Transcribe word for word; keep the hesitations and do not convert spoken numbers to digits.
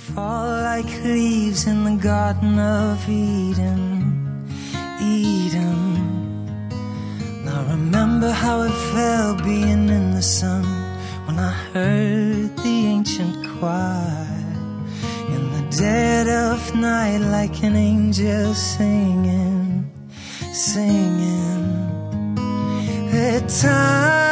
fall like leaves in the Garden of Eden, Eden. Now remember how it felt being in the sun when I heard the ancient choir in the dead of night, like an angel singing, singing. At times